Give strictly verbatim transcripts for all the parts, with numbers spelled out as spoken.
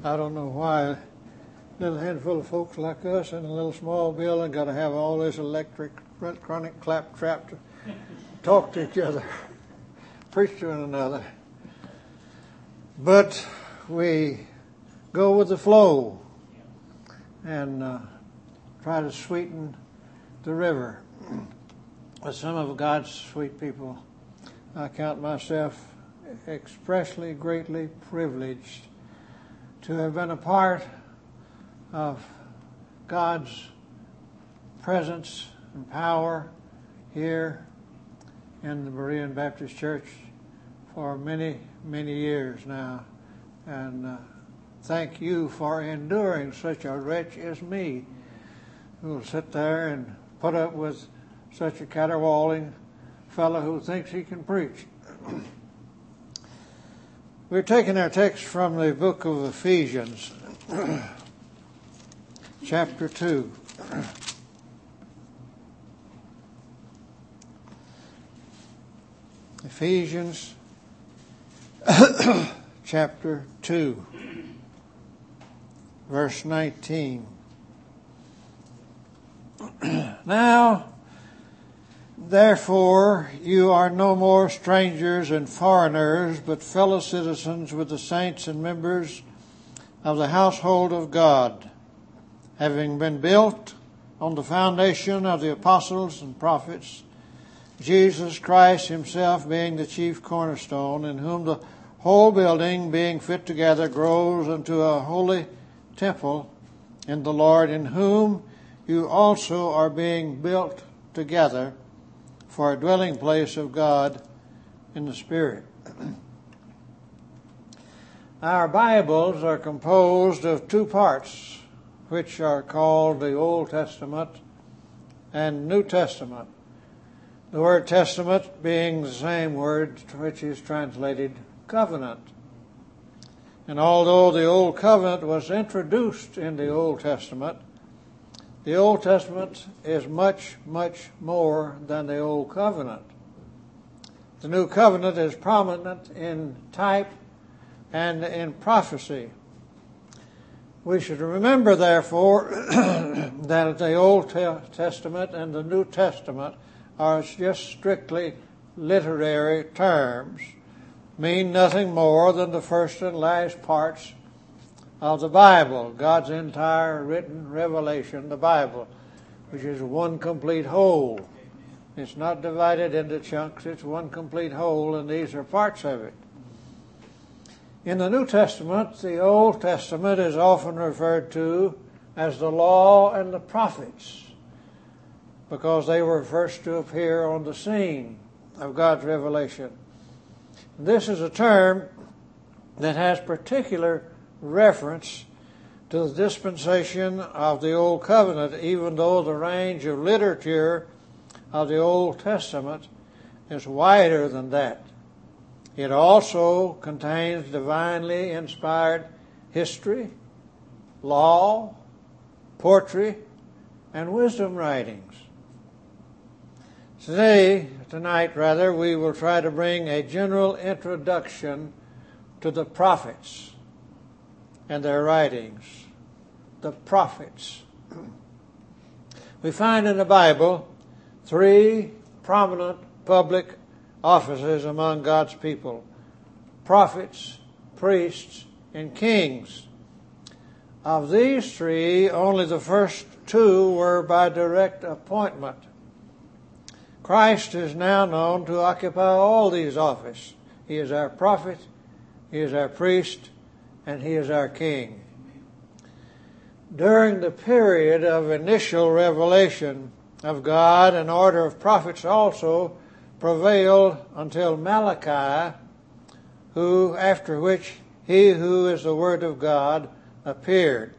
I don't know why a little handful of folks like us in a little small building got to have all this electric, electronic claptrap to talk to each other, preach to one another. But we go with the flow and uh, try to sweeten the river. With some of God's sweet people, I count myself expressly greatly privileged to have been a part of God's presence and power here in the Berean Baptist Church for many, many years now. And uh, thank you for enduring such a wretch as me, who will sit there and put up with such a caterwauling fellow who thinks he can preach. We're taking our text from the book of Ephesians, chapter two. Ephesians chapter two, verse nineteen. Now, therefore, you are no more strangers and foreigners, but fellow citizens with the saints and members of the household of God, having been built on the foundation of the apostles and prophets, Jesus Christ himself being the chief cornerstone, in whom the whole building, being fit together, grows unto a holy temple in the Lord, in whom you also are being built together for a dwelling place of God in the Spirit. Our Bibles are composed of two parts, which are called the Old Testament and New Testament. The word testament being the same word which is translated covenant. And although the Old Covenant was introduced in the Old Testament, the Old Testament is much, much more than the Old Covenant. The New Covenant is prominent in type and in prophecy. We should remember, therefore, that the Old Testament and the New Testament are just strictly literary terms, mean nothing more than the first and last parts of the Bible, God's entire written revelation, the Bible, which is one complete whole. It's not divided into chunks, it's one complete whole, and these are parts of it. In the New Testament, the Old Testament is often referred to as the law and the prophets, because they were first to appear on the scene of God's revelation. This is a term that has particular reference to the dispensation of the Old Covenant, even though the range of literature of the Old Testament is wider than that. It also contains divinely inspired history, law, poetry, and wisdom writings. Today, tonight rather, we will try to bring a general introduction to the prophets and their writings. The prophets. We find in the Bible three prominent public offices among God's people: prophets, priests, and kings. Of these three, only the first two were by direct appointment. Christ is now known to occupy all these offices. He is our prophet, he is our priest, and he is our king. During the period of initial revelation of God, an order of prophets also prevailed until Malachi, who after which he who is the Word of God appeared.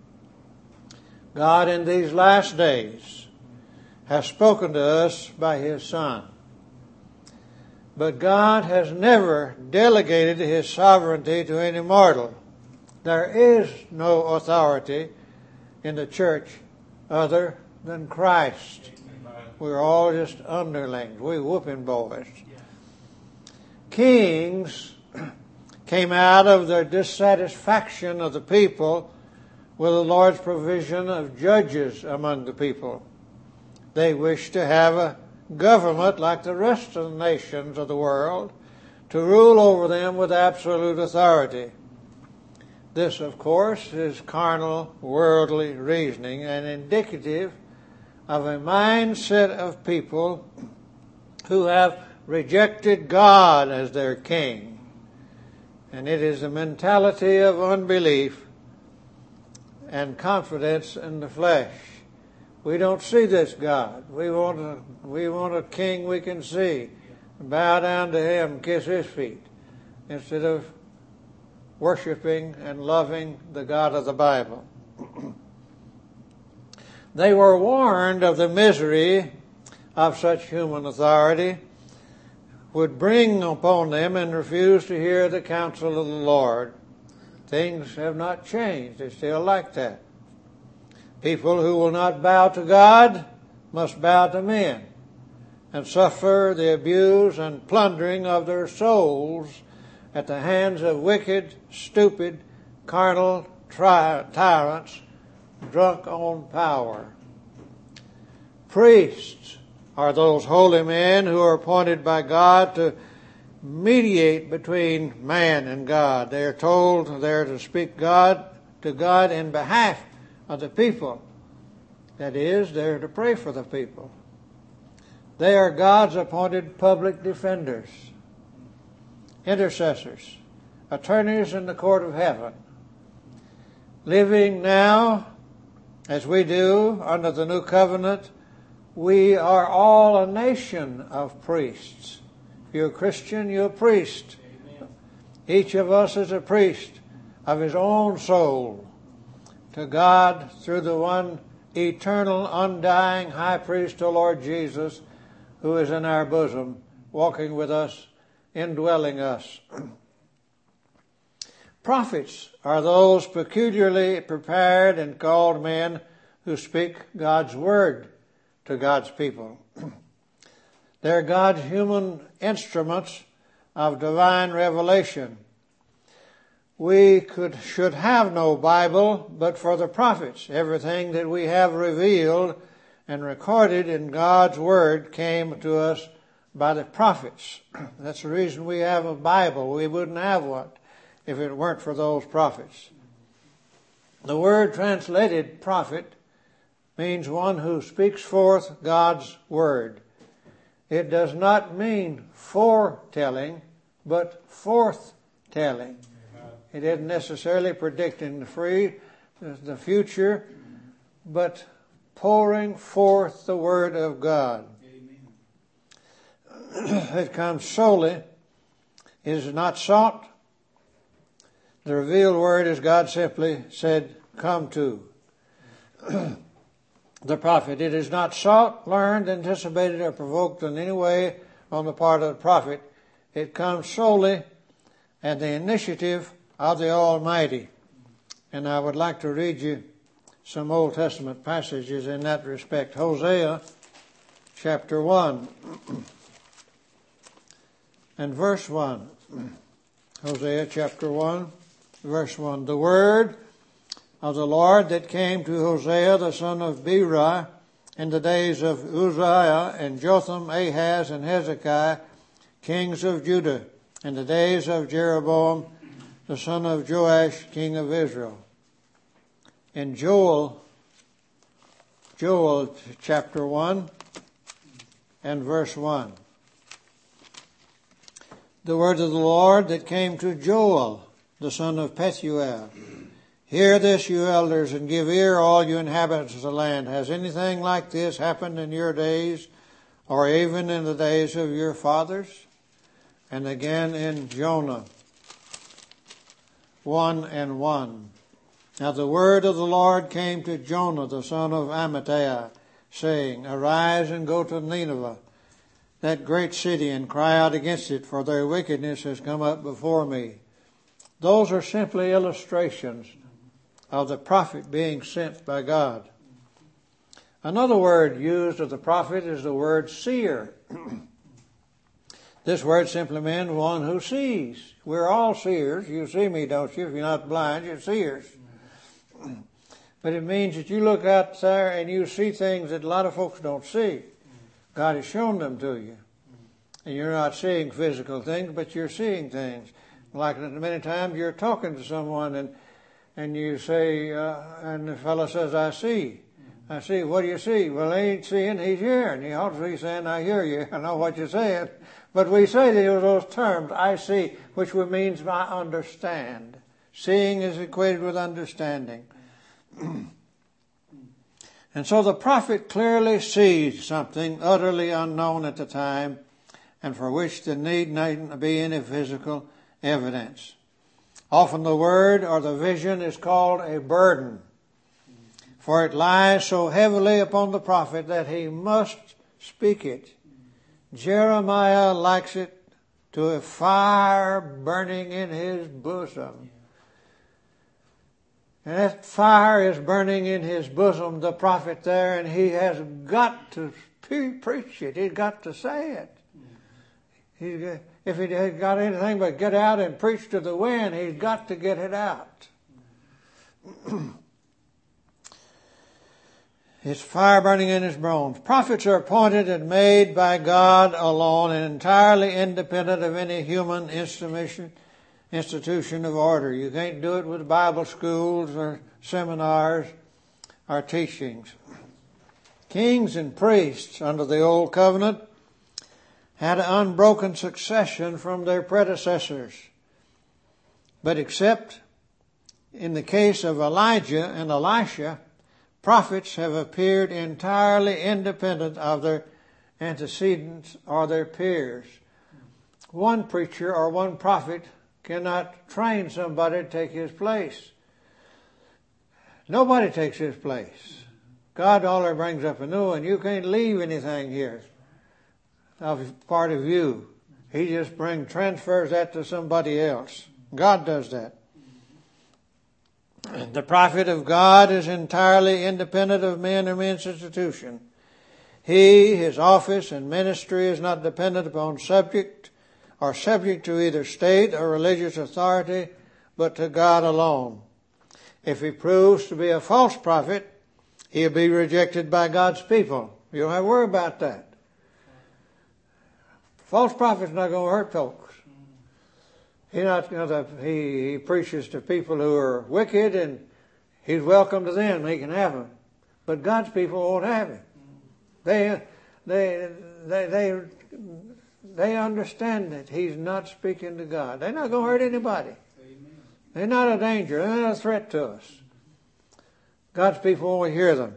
God in these last days has spoken to us by his Son. But God has never delegated his sovereignty to any mortal. There is no authority in the church other than Christ. We're all just underlings. We're whooping boys. Kings came out of their dissatisfaction of the people with the Lord's provision of judges among the people. They wished to have a government like the rest of the nations of the world, to rule over them with absolute authority. This, of course, is carnal, worldly reasoning and indicative of a mindset of people who have rejected God as their king. And it is a mentality of unbelief and confidence in the flesh. We don't see this God. We want a, we want a king we can see. Bow down to him, kiss his feet, instead of worshiping and loving the God of the Bible. They were warned of the misery of such human authority would bring upon them and refuse to hear the counsel of the Lord. Things have not changed. They're still like that. People who will not bow to God must bow to men and suffer the abuse and plundering of their souls at the hands of wicked, stupid, carnal tri- tyrants drunk on power. Priests are those holy men who are appointed by God to mediate between man and God. They are told they are to speak God to God in behalf of the people. That is, they are to pray for the people. They are God's appointed public defenders, intercessors, attorneys in the court of heaven. Living now, as we do under the new covenant, we are all a nation of priests. If you're a Christian, you're a priest. Amen. Each of us is a priest of his own soul to God through the one eternal, undying high priest, the Lord Jesus, who is in our bosom, walking with us, indwelling us. Prophets are those peculiarly prepared and called men who speak God's word to God's people. They're God's human instruments of divine revelation. We could should have no Bible but for the prophets. Everything that we have revealed and recorded in God's word came to us by the prophets. That's the reason we have a Bible. We wouldn't have one if it weren't for those prophets. The word translated prophet means one who speaks forth God's word. It does not mean foretelling, but forthtelling. It isn't necessarily predicting the free, the future, but pouring forth the word of God. Amen. It comes solely, it is not sought. The revealed word, as God simply said, come to the prophet. It is not sought, learned, anticipated, or provoked in any way on the part of the prophet. It comes solely at the initiative of the Almighty. And I would like to read you some Old Testament passages in that respect. Hosea chapter one and verse one. Hosea chapter one, verse one. The word of the Lord that came to Hosea the son of Beeri in the days of Uzziah and Jotham, Ahaz, and Hezekiah, kings of Judah, in the days of Jeroboam the son of Joash, king of Israel. In Joel, Joel chapter one and verse one. The word of the Lord that came to Joel, the son of Pethuel. Hear this, you elders, and give ear, all you inhabitants of the land. Has anything like this happened in your days, or even in the days of your fathers? And again in Jonah one and one. Now the word of the Lord came to Jonah, the son of Amittai, saying, Arise and go to Nineveh, that great city, and cry out against it, for their wickedness has come up before me. Those are simply illustrations of the prophet being sent by God. Another word used of the prophet is the word seer. This word simply means one who sees. We're all seers. You see me, don't you? If you're not blind, you're seers. But it means that you look out there and you see things that a lot of folks don't see. God has shown them to you. And you're not seeing physical things, but you're seeing things. Like many times you're talking to someone and and you say, uh, and the fellow says, I see. I see. What do you see? Well, he ain't seeing, he's hearing. He ought to be saying, I hear you. I know what you're saying. But we say those terms, I see, which means I understand. Seeing is equated with understanding. And so the prophet clearly sees something utterly unknown at the time, and for which there need not be any physical evidence. Often the word or the vision is called a burden, for it lies so heavily upon the prophet that he must speak it. Jeremiah likes it to a fire burning in his bosom. And that fire is burning in his bosom, the prophet there, and he has got to preach it. He's got to say it. He's, if he has got anything but get out and preach to the wind, he's got to get it out. It's fire burning in his bones. Prophets are appointed and made by God alone and entirely independent of any human institution, institution of order. You can't do it with Bible schools or seminars or teachings. Kings and priests under the Old Covenant had an unbroken succession from their predecessors. But except in the case of Elijah and Elisha, prophets have appeared entirely independent of their antecedents or their peers. One preacher or one prophet cannot train somebody to take his place. Nobody takes his place. God only brings up a new one. You can't leave anything here of part of you. He just brings, transfers that to somebody else. God does that. The prophet of God is entirely independent of men or men's institution. He, his office and ministry is not dependent upon subject or subject to either state or religious authority, but to God alone. If he proves to be a false prophet, he'll be rejected by God's people. You don't have to worry about that. False prophet's not going to hurt folks. He not you know, he, he preaches to people who are wicked, and he's welcome to them. He can have them, but God's people won't have him. They they they they they understand that he's not speaking to God. They're not going to hurt anybody. Amen. They're not a danger. They're not a threat to us. God's people only hear them.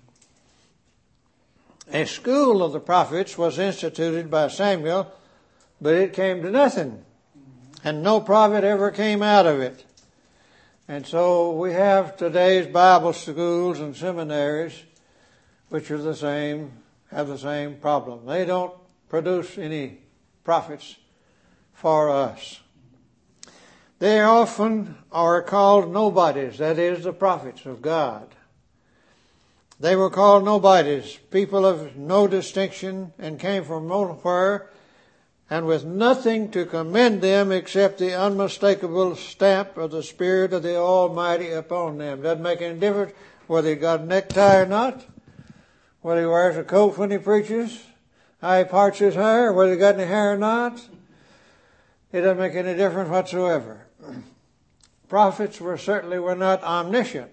A school of the prophets was instituted by Samuel, but it came to nothing. And no prophet ever came out of it. And so we have today's Bible schools and seminaries, which are the same, have the same problem. They don't produce any prophets for us. They often are called nobodies, that is, the prophets of God. They were called nobodies, people of no distinction, and came from nowhere, and with nothing to commend them except the unmistakable stamp of the Spirit of the Almighty upon them. Doesn't make any difference whether he got a necktie or not, whether he wears a coat when he preaches, how he parts his hair, whether he got any hair or not. It doesn't make any difference whatsoever. Prophets were certainly were not omniscient.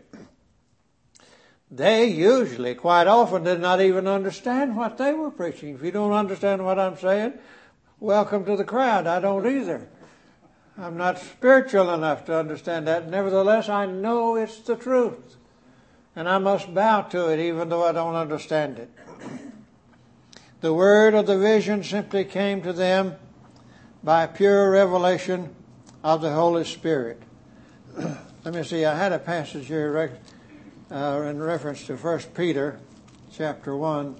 They usually, quite often, did not even understand what they were preaching. If you don't understand what I'm saying, welcome to the crowd. I don't either. I'm not spiritual enough to understand that. Nevertheless, I know it's the truth. And I must bow to it even though I don't understand it. The word of the vision simply came to them by pure revelation of the Holy Spirit. Let me see, I had a passage here uh, in reference to First Peter chapter one.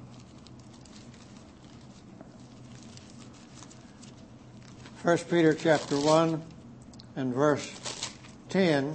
First Peter chapter one and verse ten.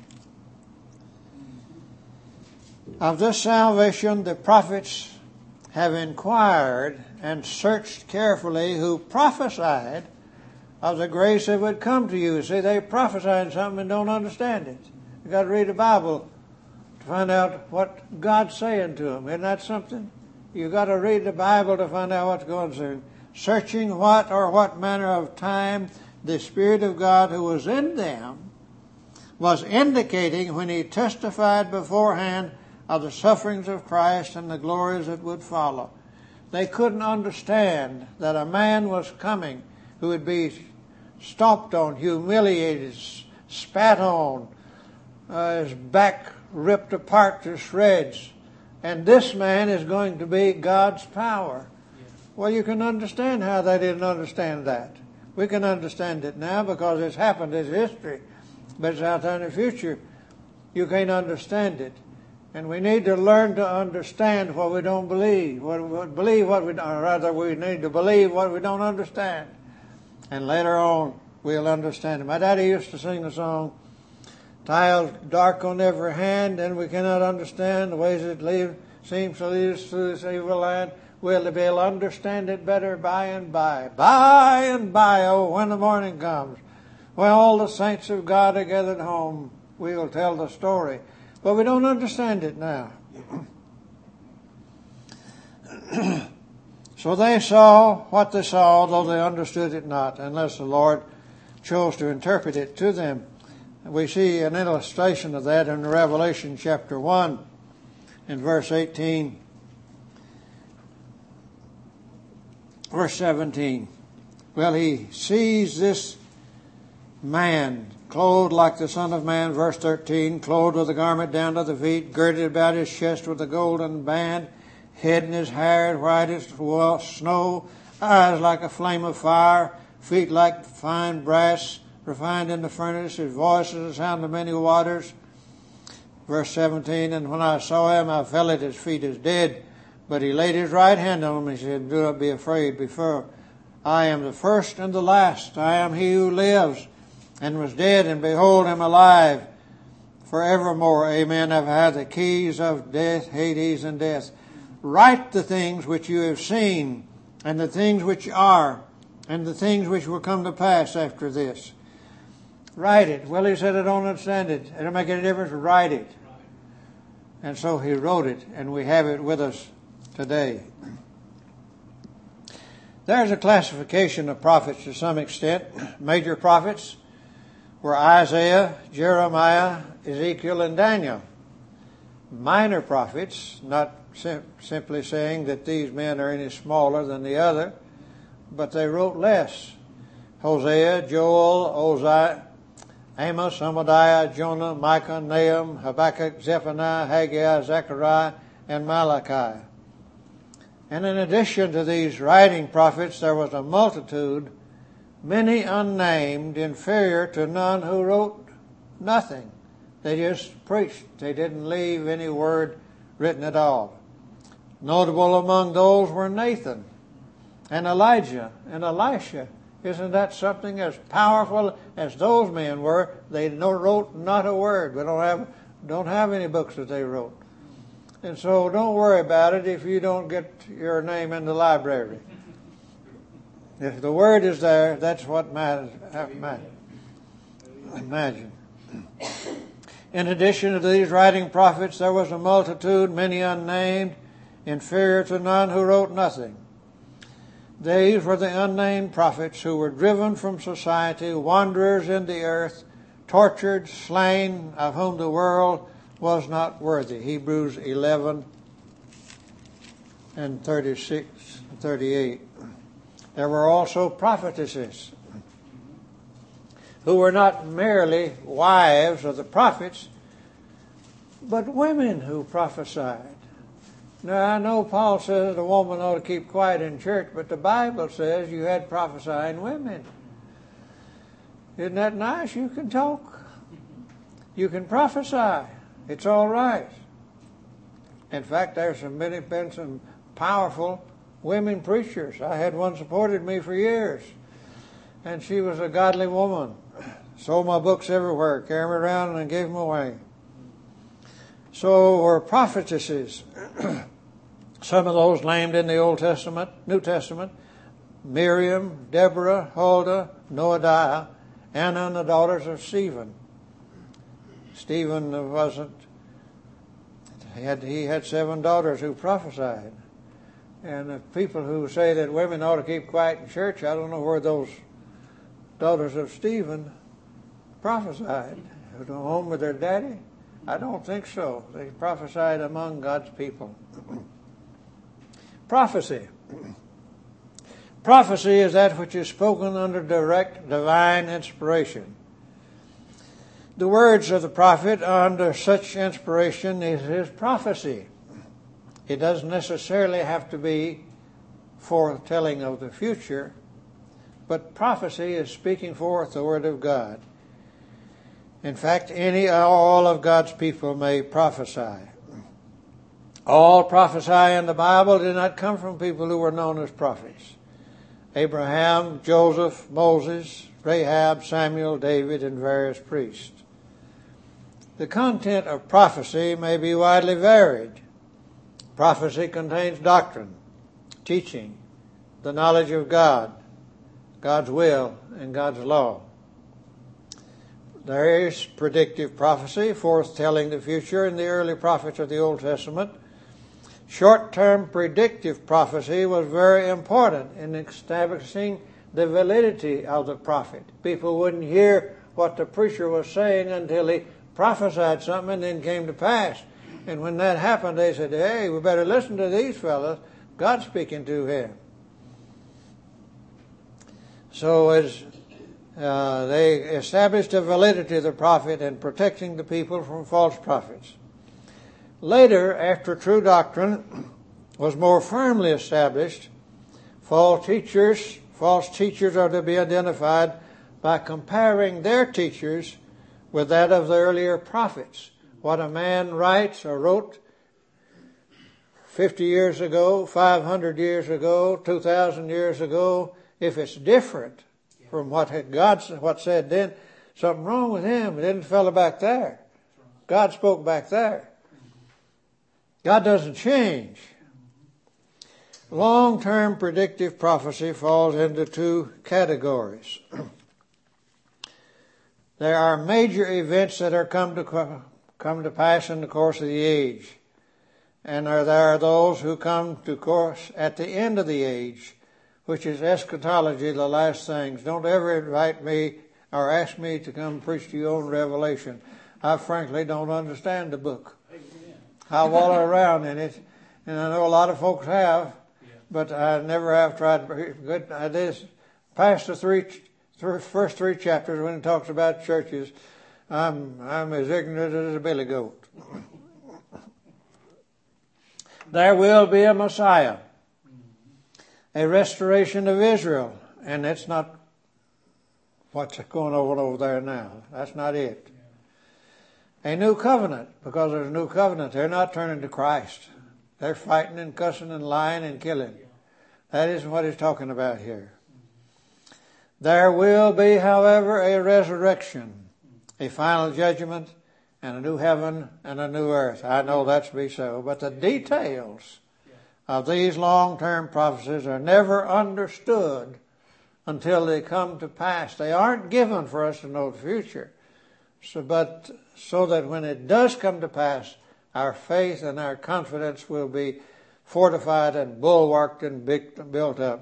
Of this salvation the prophets have inquired and searched carefully, who prophesied of the grace that would come to you. See, they prophesied something and don't understand it. You've got to read the Bible to find out what God's saying to them. Isn't that something? You've got to read the Bible to find out what's going on. Searching what or what manner of time the Spirit of God who was in them was indicating when he testified beforehand of the sufferings of Christ and the glories that would follow. They couldn't understand that a man was coming who would be stomped on, humiliated, spat on, uh, his back ripped apart to shreds. And this man is going to be God's power. Well, you can understand how they didn't understand that. We can understand it now because it's happened, it's history. But it's out there in the future. You can't understand it. And we need to learn to understand what we don't believe. What, what believe what we don't, or rather we need to believe what we don't understand. And later on we'll understand it. My daddy used to sing the song, "Tiles dark on every hand, and we cannot understand the ways it lead, seems to lead us through this evil land. We'll be able to understand it better by and by. By and by, oh, when the morning comes, when all the saints of God are gathered home, we will tell the story." But we don't understand it now. So they saw what they saw, though they understood it not, unless the Lord chose to interpret it to them. We see an illustration of that in Revelation chapter one, in verse eighteen. Verse seventeen. Well, he sees this man clothed like the Son of Man, verse thirteen, clothed with a garment down to the feet, girded about his chest with a golden band, head and his hair white as snow, eyes like a flame of fire, feet like fine brass, refined in the furnace, his voice is the sound of many waters. Verse seventeen, and when I saw him, I fell at his feet as dead, but he laid his right hand on me, he said, "Do not be afraid, before I am the first and the last. I am he who lives and was dead, and behold, I am alive forevermore. Amen. I've had the keys of death, Hades, and death. Write the things which you have seen, and the things which are, and the things which will come to pass after this." Write it. Well, he said, "I don't understand it. It don't make any difference. Write it." And so he wrote it, and we have it with us today. There's a classification of prophets to some extent. Major prophets were Isaiah, Jeremiah, Ezekiel, and Daniel. Minor prophets, not sim- simply saying that these men are any smaller than the other, but they wrote less. Hosea, Joel, Ozai, Amos, Obadiah, Jonah, Micah, Nahum, Habakkuk, Zephaniah, Haggai, Zechariah, and Malachi. And in addition to these writing prophets, there was a multitude, many unnamed, inferior to none, who wrote nothing. They just preached. They didn't leave any word written at all. Notable among those were Nathan and Elijah and Elisha. Isn't that something as powerful as those men were? They no, wrote not a word. We don't have don't have any books that they wrote. And so don't worry about it if you don't get your name in the library. If the word is there, that's what matters. Imagine. In addition to these writing prophets, there was a multitude, many unnamed, inferior to none, who wrote nothing. These were the unnamed prophets who were driven from society, wanderers in the earth, tortured, slain, of whom the world was not worthy. Hebrews eleven and thirty-six and thirty-eight. There were also prophetesses who were not merely wives of the prophets, but women who prophesied. Now, I know Paul says a woman ought to keep quiet in church, but the Bible says you had prophesying women. Isn't that nice? You can talk. You can prophesy. It's all right. In fact, there's some, been some powerful women preachers. I had one supported me for years, and she was a godly woman. Sold my books everywhere, carried them around and gave them away. So were prophetesses. Some of those named in the Old Testament, New Testament, Miriam, Deborah, Huldah, Noadiah, Anna and the daughters of Stephen. Stephen wasn't, he had, he had seven daughters who prophesied. And the people who say that women ought to keep quiet in church, I don't know where those daughters of Stephen prophesied. At home with their daddy? I don't think so. They prophesied among God's people. Prophecy. Prophecy is that which is spoken under direct divine inspiration. The words of the prophet under such inspiration is his prophecy. It doesn't necessarily have to be foretelling of the future, but prophecy is speaking forth the word of God. In fact, any or all of God's people may prophesy. All prophecy in the Bible did not come from people who were known as prophets. Abraham, Joseph, Moses, Rahab, Samuel, David, and various priests. The content of prophecy may be widely varied. Prophecy contains doctrine, teaching, the knowledge of God, God's will, and God's law. There is predictive prophecy, foretelling the future in the early prophets of the Old Testament. Short-term predictive prophecy was very important in establishing the validity of the prophet. People wouldn't hear what the preacher was saying until he prophesied something and then came to pass. And when that happened, they said, hey, we better listen to these fellows. God's speaking to him. So as uh, they established the validity of the prophet and protecting the people from false prophets. Later, after true doctrine was more firmly established, false teachers, false teachers are to be identified by comparing their teachers with that of the earlier prophets. What a man writes or wrote fifty years ago, five hundred years ago, two thousand years ago, if it's different from what had God what said then, something wrong with him. It didn't fellow back there. God spoke back there. God doesn't change. Long-term predictive prophecy falls into two categories. There are major events that are come to come to pass in the course of the age, and there are those who come to course at the end of the age, which is eschatology, the last things. Don't ever invite me or ask me to come preach to you on Revelation. I frankly don't understand the book. I wallow around in it, and I know a lot of folks have, but I never have tried. Good, I did past the three, th- first three chapters when it talks about churches. I'm I'm as ignorant as a billy goat. There will be a Messiah, a restoration of Israel, and that's not what's going on over there now. That's not it. A new covenant, because there's a new covenant. They're not turning to Christ. They're fighting and cussing and lying and killing. That isn't what he's talking about here. There will be, however, a resurrection, a final judgment, and a new heaven and a new earth. I know that to be so. But the details of these long-term prophecies are never understood until they come to pass. They aren't given for us to know the future. So, but so that when it does come to pass, our faith and our confidence will be fortified and bulwarked and built up.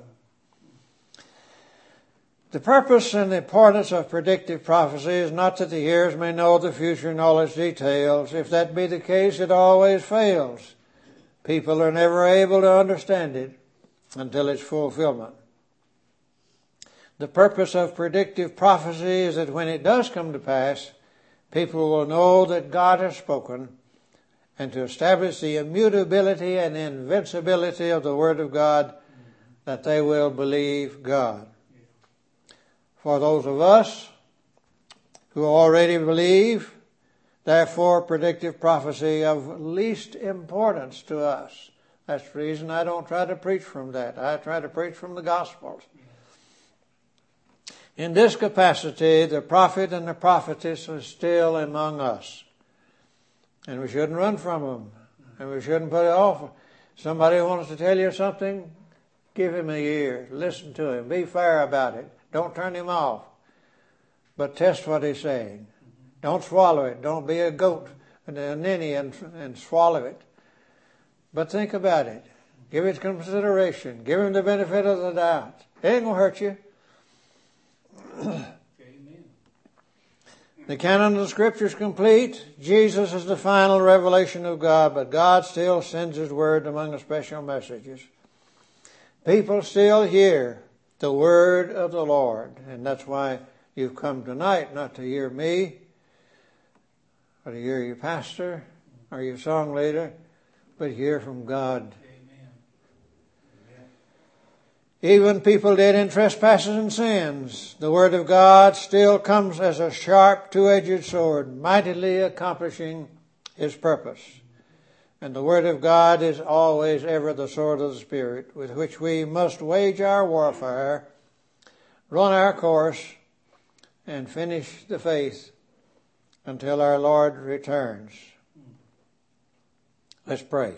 The purpose and the importance of predictive prophecy is not that the hearers may know the future in all its details. If that be the case, it always fails. People are never able to understand it until its fulfillment. The purpose of predictive prophecy is that when it does come to pass, people will know that God has spoken, and to establish the immutability and invincibility of the Word of God, that they will believe God. For those of us who already believe, therefore predictive prophecy of least importance to us. That's the reason I don't try to preach from that. I try to preach from the Gospels. In this capacity, the prophet and the prophetess are still among us. And we shouldn't run from them. And we shouldn't put it off. Somebody wants to tell you something, give him an ear. Listen to him. Be fair about it. Don't turn him off. But test what he's saying. Don't swallow it. Don't be a goat and a ninny and, and swallow it. But think about it. Give it consideration. Give him the benefit of the doubt. It ain't going to hurt you. The canon of the Scripture is complete. Jesus is the final revelation of God, but God still sends His Word among the special messages. People still hear the Word of the Lord, and that's why you've come tonight, not to hear me, or to hear your pastor, or your song leader, but hear from God. Even people dead in trespasses and sins, the Word of God still comes as a sharp two-edged sword, mightily accomplishing His purpose. And the Word of God is always ever the sword of the Spirit, with which we must wage our warfare, run our course, and finish the faith until our Lord returns. Let's pray.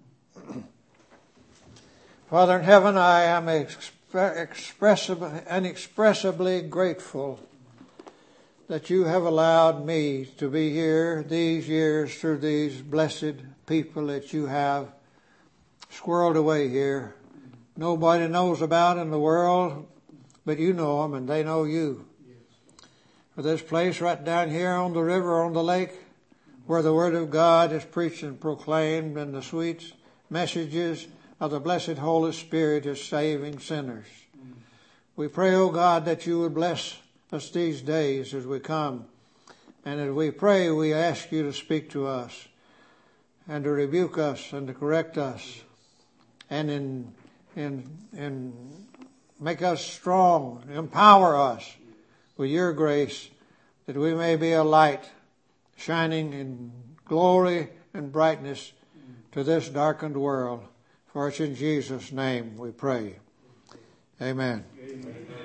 Father in heaven, I am expressibly, inexpressibly grateful that you have allowed me to be here these years through these blessed people that you have squirreled away here. Nobody knows about in the world, but you know them and they know you. For this place right down here on the river, on the lake, where the Word of God is preached and proclaimed and the sweet messages of the blessed Holy Spirit is saving sinners. Mm. We pray, O God, that you would bless us these days as we come. And as we pray, we ask you to speak to us and to rebuke us and to correct us and in, in, in make us strong, empower us with your grace that we may be a light shining in glory and brightness to this darkened world. For it's in Jesus' name we pray. Amen. Amen.